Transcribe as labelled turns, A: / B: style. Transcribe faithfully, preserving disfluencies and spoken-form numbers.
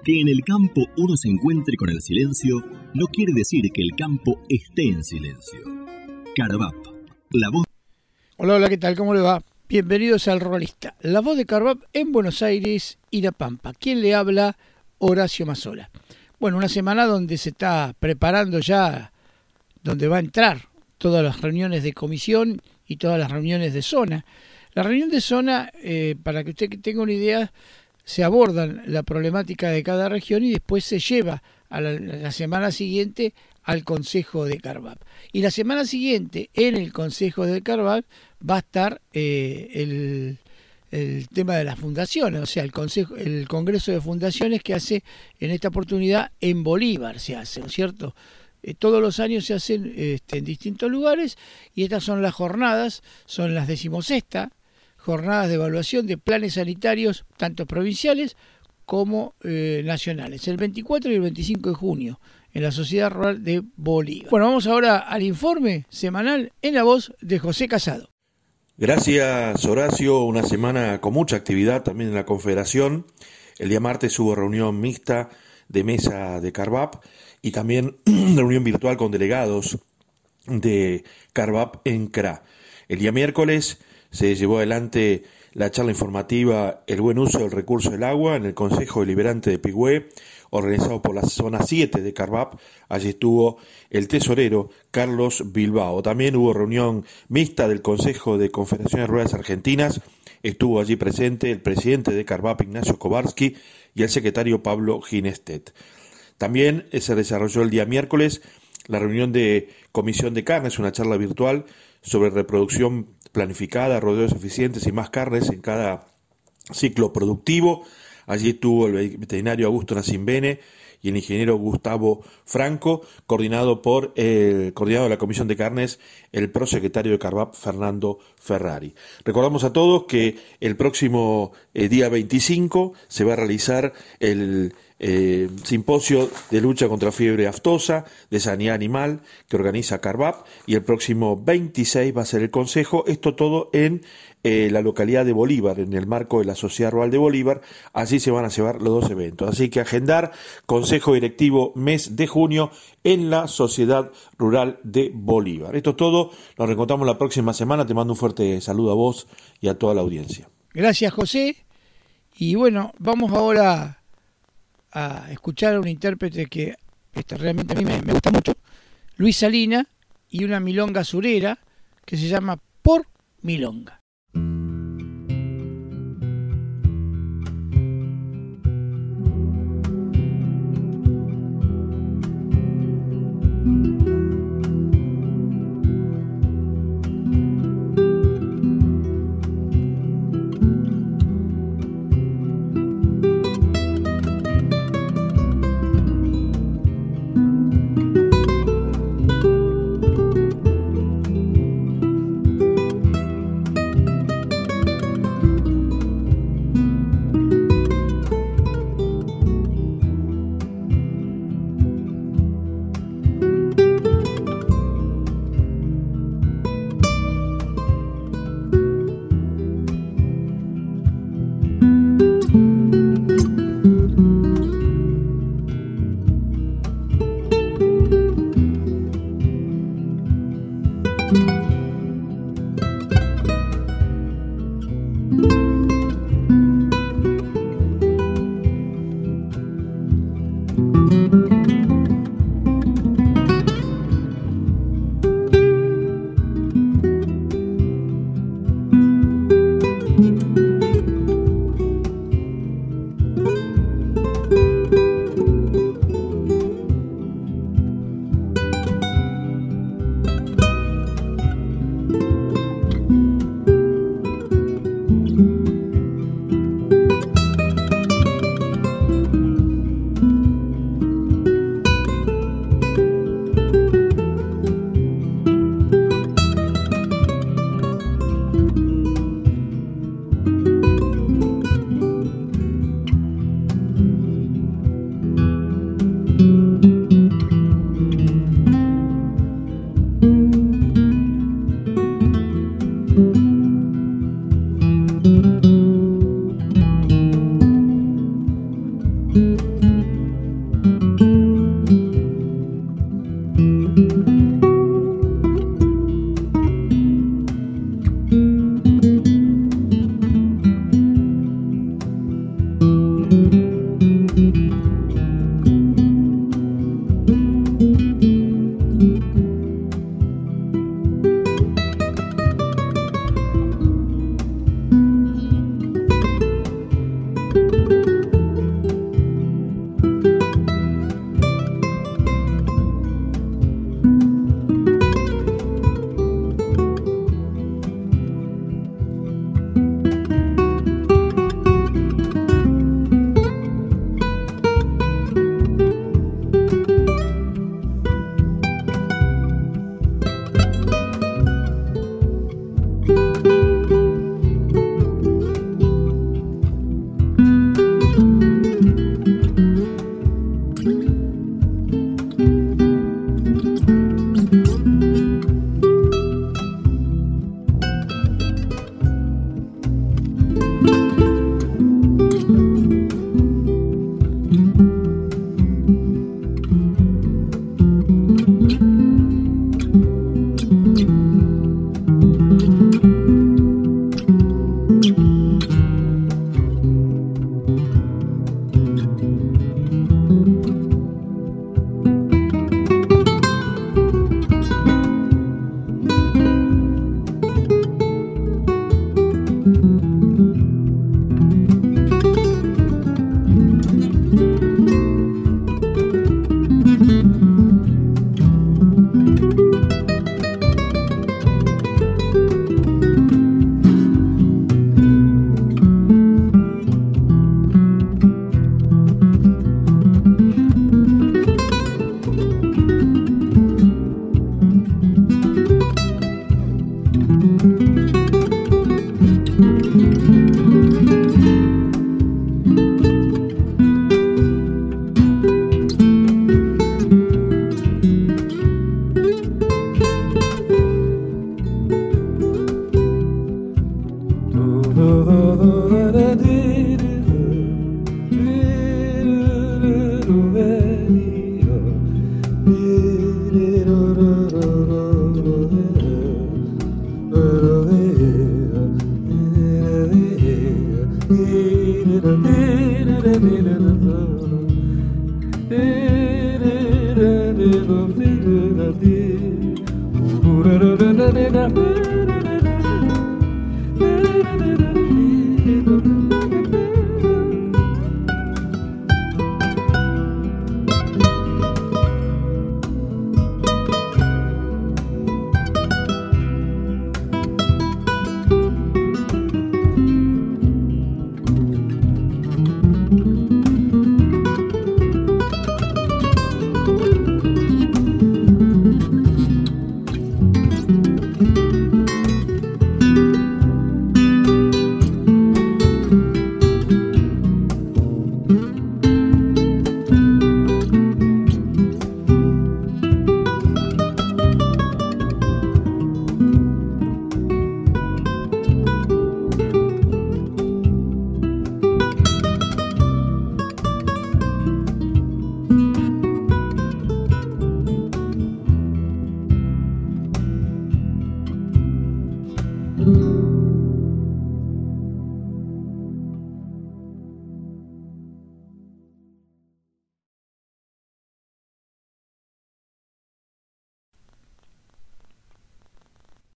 A: Que en el campo uno se encuentre con el silencio no quiere decir que el campo esté en silencio. Carvap, la voz...
B: Hola, hola, ¿qué tal? ¿Cómo le va? Bienvenidos al Ruralista, la voz de Carvap en Buenos Aires y La Pampa. ¿Quién le habla? Horacio Mazzola. Bueno, una semana donde se está preparando ya, donde va a entrar todas las reuniones de comisión y todas las reuniones de zona. La reunión de zona, eh, para que usted tenga una idea, se abordan la problemática de cada región y después se lleva a la, la semana siguiente al Consejo de Carvap. Y la semana siguiente, en el Consejo de Carvap, va a estar eh, el, el tema de las fundaciones, o sea, el, consejo, el Congreso de Fundaciones que hace en esta oportunidad en Bolívar, se hace, ¿no es cierto? Eh, todos los años se hacen este, en distintos lugares y estas son las jornadas, son las decimosexta, jornadas de evaluación de planes sanitarios, tanto provinciales como eh, nacionales, el veinticuatro y el veinticinco de junio, en la Sociedad Rural de Bolívar. Bueno, vamos ahora al informe semanal en la voz de José Casado.
C: Gracias, Horacio. Una semana con mucha actividad también en la Confederación. El día martes hubo reunión mixta de mesa de Carvap y también reunión virtual con delegados de Carvap en C R A. El día miércoles se llevó adelante la charla informativa El buen uso del recurso del agua en el Consejo Deliberante de Pigüé, organizado por la zona siete de Carvap. Allí estuvo el tesorero Carlos Bilbao. También hubo reunión mixta del Consejo de Confederaciones Rurales Argentinas. Estuvo allí presente el presidente de Carvap, Ignacio Kowarski, y el secretario Pablo Ginestet. También se desarrolló el día miércoles la reunión de Comisión de Carnes, una charla virtual sobre reproducción planificada, rodeos eficientes y más carnes en cada ciclo productivo. Allí estuvo el veterinario Augusto Nacimbene y el ingeniero Gustavo Franco, coordinado por el coordinador de la Comisión de Carnes, el prosecretario de Carvap, Fernando Ferrari. Recordamos a todos que el próximo eh, día veinticinco se va a realizar el eh, simposio de lucha contra fiebre aftosa, de sanidad animal, que organiza Carvap, y el próximo veintiséis va a ser el consejo. Esto todo en eh, la localidad de Bolívar, en el marco de la Sociedad Rural de Bolívar. Así se van a llevar los dos eventos. Así que agendar consejo directivo mes de junio en la Sociedad Rural de Bolívar. Esto es todo. Nos reencontramos la próxima semana. Te mando un fuerte saludo a vos y a toda la audiencia.
B: Gracias, José. Y bueno, vamos ahora a escuchar a un intérprete que este, realmente a mí me, me gusta mucho, Luis Salina, y una milonga surera que se llama Por Milonga.
D: Da